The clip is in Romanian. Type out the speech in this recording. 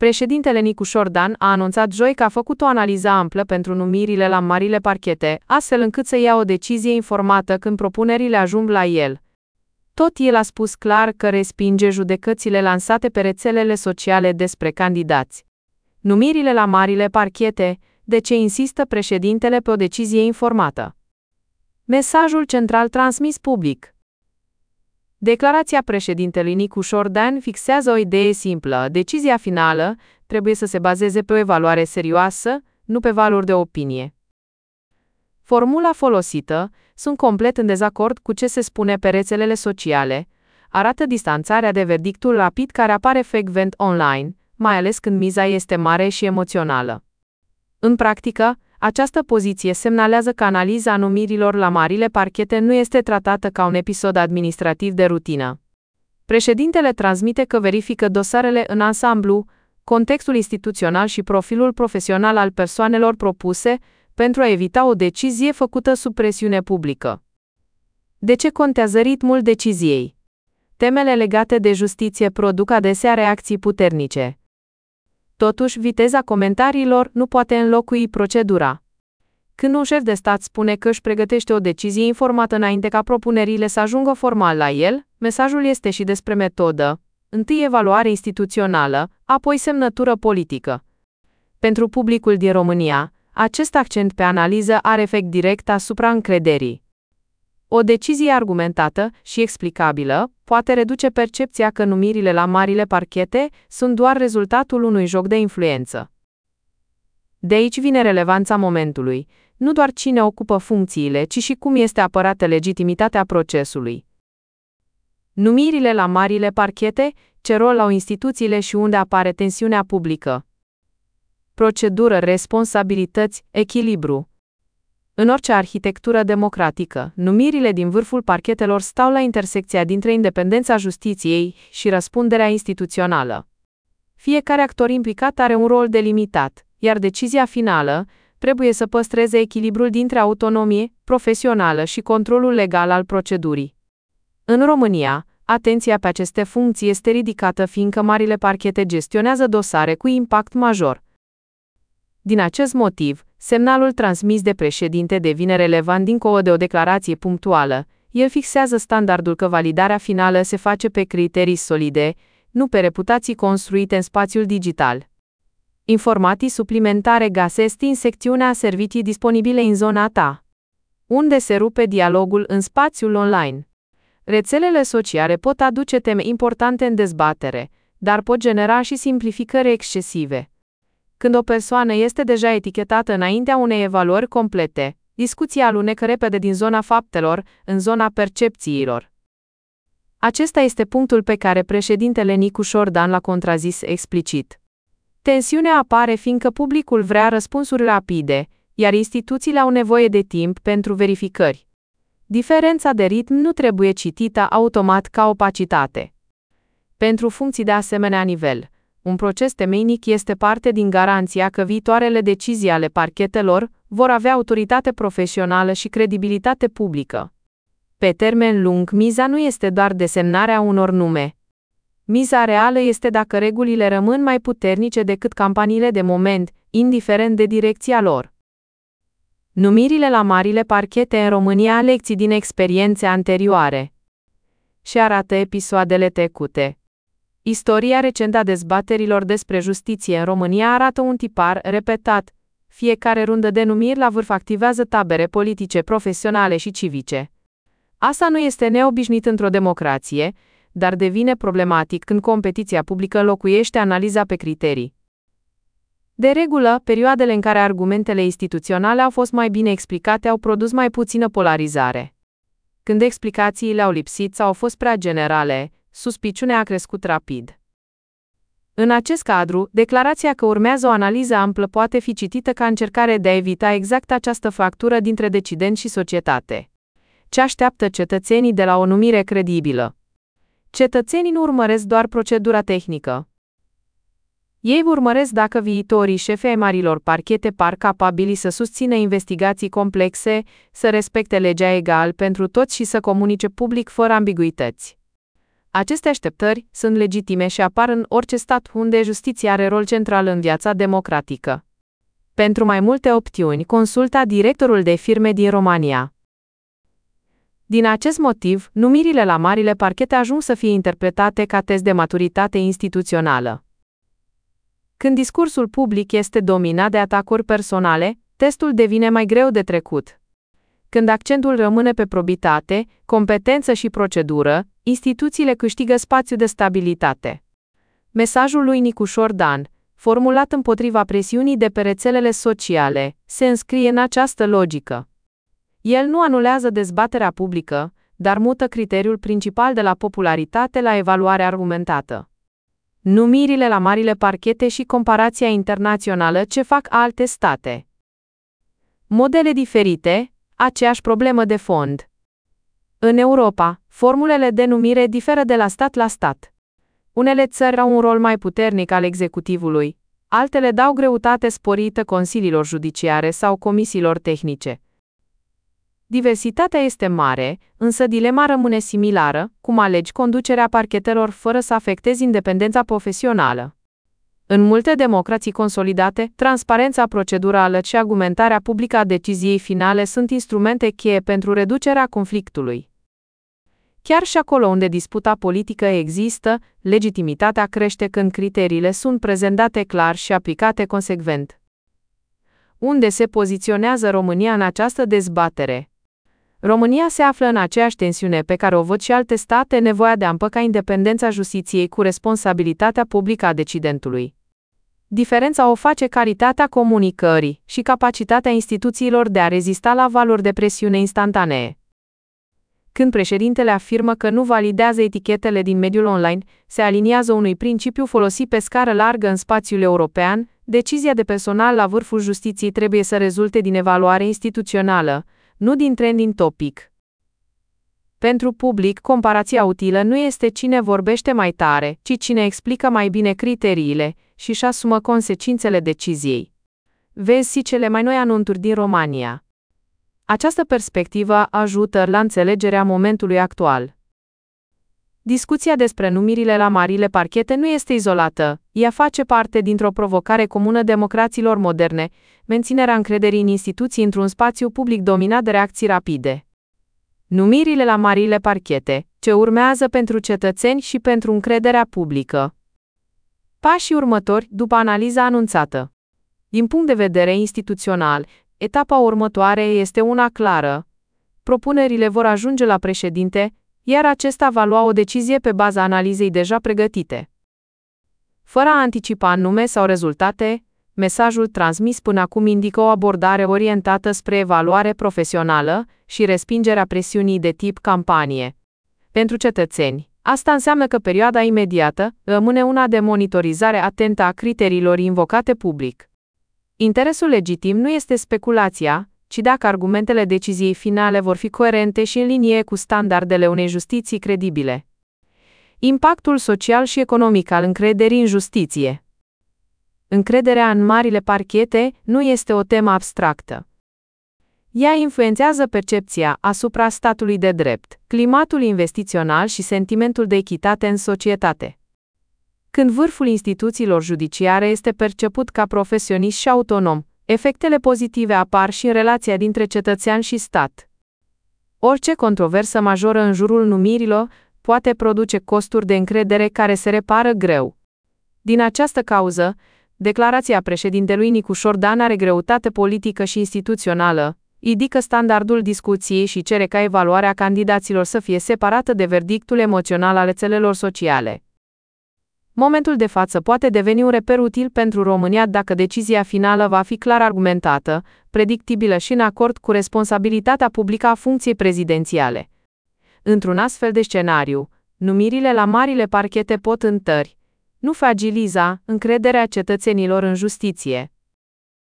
Președintele Nicușor Dan a anunțat joi că a făcut o analiză amplă pentru numirile la marile parchete, astfel încât să ia o decizie informată când propunerile ajung la el. Tot el a spus clar că respinge judecățile lansate pe rețelele sociale despre candidați. Numirile la marile parchete, de ce insistă președintele pe o decizie informată? Mesajul central transmis public. Declarația președintelui Nicușor Dan fixează o idee simplă: decizia finală trebuie să se bazeze pe o evaluare serioasă, nu pe valuri de opinie. Formula folosită, sunt complet în dezacord cu ce se spune pe rețelele sociale, arată distanțarea de verdictul rapid care apare frecvent online, mai ales când miza este mare și emoțională. În practică, această poziție semnalează că analiza numirilor la marile parchete nu este tratată ca un episod administrativ de rutină. Președintele transmite că verifică dosarele în ansamblu, contextul instituțional și profilul profesional al persoanelor propuse, pentru a evita o decizie făcută sub presiune publică. De ce contează ritmul deciziei? Temele legate de justiție produc adesea reacții puternice. Totuși, viteza comentariilor nu poate înlocui procedura. Când un șef de stat spune că își pregătește o decizie informată înainte ca propunerile să ajungă formal la el, mesajul este și despre metodă: întâi evaluare instituțională, apoi semnătură politică. Pentru publicul din România, acest accent pe analiză are efect direct asupra încrederii. O decizie argumentată și explicabilă poate reduce percepția că numirile la marile parchete sunt doar rezultatul unui joc de influență. De aici vine relevanța momentului, nu doar cine ocupă funcțiile, ci și cum este apărată legitimitatea procesului. Numirile la marile parchete, ce rol au instituțiile și unde apare tensiunea publică. Procedură, responsabilități, echilibru. În orice arhitectură democratică, numirile din vârful parchetelor stau la intersecția dintre independența justiției și răspunderea instituțională. Fiecare actor implicat are un rol delimitat, iar decizia finală trebuie să păstreze echilibrul dintre autonomie profesională și controlul legal al procedurii. În România, atenția pe aceste funcții este ridicată fiindcă marile parchete gestionează dosare cu impact major. Din acest motiv, semnalul transmis de președinte devine relevant dincolo de o declarație punctuală. El fixează standardul că validarea finală se face pe criterii solide, nu pe reputații construite în spațiul digital. Informații suplimentare găsești în secțiunea servicii disponibile în zona ta, unde se rupe dialogul în spațiul online. Rețelele sociale pot aduce teme importante în dezbatere, dar pot genera și simplificări excesive. Când o persoană este deja etichetată înaintea unei evaluări complete, discuția alunecă repede din zona faptelor în zona percepțiilor. Acesta este punctul pe care președintele Nicușor Dan l-a contrazis explicit. Tensiunea apare fiindcă publicul vrea răspunsuri rapide, iar instituțiile au nevoie de timp pentru verificări. Diferența de ritm nu trebuie citită automat ca opacitate. Pentru funcții de asemenea nivel, un proces temeinic este parte din garanția că viitoarele decizii ale parchetelor vor avea autoritate profesională și credibilitate publică. Pe termen lung, miza nu este doar desemnarea unor nume. Miza reală este dacă regulile rămân mai puternice decât campaniile de moment, indiferent de direcția lor. Numirile la marile parchete în România, lecții din experiențe anterioare. Și arată episoadele trecute. Istoria recentă a dezbaterilor despre justiție în România arată un tipar repetat. Fiecare rundă de numiri la vârf activează tabere politice, profesionale și civice. Asta nu este neobișnuit într-o democrație, dar devine problematic când competiția publică înlocuiește analiza pe criterii. De regulă, perioadele în care argumentele instituționale au fost mai bine explicate au produs mai puțină polarizare. Când explicațiile au lipsit sau au fost prea generale, suspiciunea a crescut rapid. În acest cadru, declarația că urmează o analiză amplă poate fi citită ca încercare de a evita exact această fractură dintre decidenți și societate. Ce așteaptă cetățenii de la o numire credibilă? Cetățenii nu urmăresc doar procedura tehnică. Ei urmăresc dacă viitorii șefi ai marilor parchete par capabili să susțină investigații complexe, să respecte legea egal pentru toți și să comunice public fără ambiguități. Aceste așteptări sunt legitime și apar în orice stat unde justiția are rol central în viața democratică. Pentru mai multe opțiuni, consulta directorul de firme din România. Din acest motiv, numirile la marile parchete ajung să fie interpretate ca test de maturitate instituțională. Când discursul public este dominat de atacuri personale, testul devine mai greu de trecut. Când accentul rămâne pe probitate, competență și procedură, instituțiile câștigă spațiu de stabilitate. Mesajul lui Nicușor Dan, formulat împotriva presiunii de pe rețelele sociale, se înscrie în această logică. El nu anulează dezbaterea publică, dar mută criteriul principal de la popularitate la evaluare argumentată. Numirile la marile parchete și comparația internațională ce fac alte state. Modele diferite, aceeași problemă de fond. În Europa, formulele de numire diferă de la stat la stat. Unele țări au un rol mai puternic al executivului, altele dau greutate sporită consiliilor judiciare sau comisiilor tehnice. Diversitatea este mare, însă dilema rămâne similară, cum alegi conducerea parchetelor fără să afectezi independența profesională. În multe democrații consolidate, transparența procedurală și argumentarea publică a deciziei finale sunt instrumente cheie pentru reducerea conflictului. Chiar și acolo unde disputa politică există, legitimitatea crește când criteriile sunt prezentate clar și aplicate consecvent. Unde se poziționează România în această dezbatere? România se află în aceeași tensiune pe care o văd și alte state, nevoia de a împăca independența justiției cu responsabilitatea publică a decidentului. Diferența o face calitatea comunicării și capacitatea instituțiilor de a rezista la valuri de presiune instantanee. Când președintele afirmă că nu validează etichetele din mediul online, se aliniază unui principiu folosit pe scară largă în spațiul european: decizia de personal la vârful justiției trebuie să rezulte din evaluare instituțională, nu din trending topic. Pentru public, comparația utilă nu este cine vorbește mai tare, ci cine explică mai bine criteriile și își asumă consecințele deciziei. Vezi cele mai noi anunțuri din România. Această perspectivă ajută la înțelegerea momentului actual. Discuția despre numirile la marile parchete nu este izolată, ea face parte dintr-o provocare comună democrațiilor moderne, menținerea încrederii în instituții într-un spațiu public dominat de reacții rapide. Numirile la marile parchete, ce urmează pentru cetățeni și pentru încrederea publică. Pașii următori după analiza anunțată. Din punct de vedere instituțional, etapa următoare este una clară. Propunerile vor ajunge la președinte, iar acesta va lua o decizie pe baza analizei deja pregătite. Fără a anticipa nume sau rezultate, mesajul transmis până acum indică o abordare orientată spre evaluare profesională și respingerea presiunii de tip campanie. Pentru cetățeni, asta înseamnă că perioada imediată rămâne una de monitorizare atentă a criteriilor invocate public. Interesul legitim nu este speculația, ci dacă argumentele deciziei finale vor fi coerente și în linie cu standardele unei justiții credibile. Impactul social și economic al încrederii în justiție. Încrederea în marile parchete nu este o temă abstractă. Ea influențează percepția asupra statului de drept, climatul investițional și sentimentul de echitate în societate. Când vârful instituțiilor judiciare este perceput ca profesionist și autonom, efectele pozitive apar și în relația dintre cetățean și stat. Orice controversă majoră în jurul numirilor poate produce costuri de încredere care se repară greu. Din această cauză, declarația președintelui Nicușor Dan are greutate politică și instituțională, ridică standardul discuției și cere ca evaluarea candidaților să fie separată de verdictul emoțional al rețelelor sociale. Momentul de față poate deveni un reper util pentru România dacă decizia finală va fi clar argumentată, predictibilă și în acord cu responsabilitatea publică a funcției prezidențiale. Într-un astfel de scenariu, numirile la marile parchete pot întări, nu fragiliza, încrederea cetățenilor în justiție.